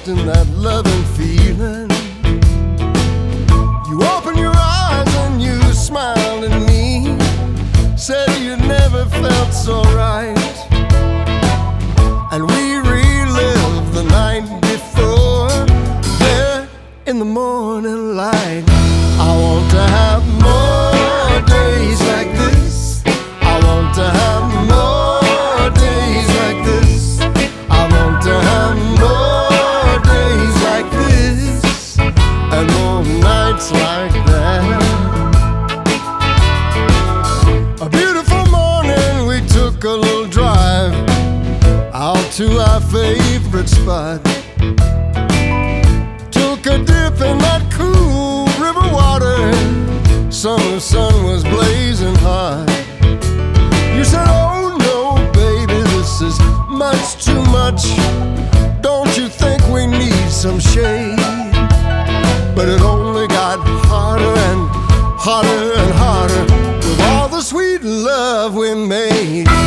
lost in that loving feeling. You opened your eyes and you smiled at me, said you never felt so right. And we relived the night before, there in the morning light. I want to have more days like this. I want to have more days like this. I want to have more days like this, and more nights like that. A beautiful morning, we took a little drive out to our favorite spot. Took a dip in that cool river water. Summer sun was blazing hot. You said, oh no, baby, this is much too much. Don't you think we need some shade? But it only got harder and hotter and harder with all the sweet love we made.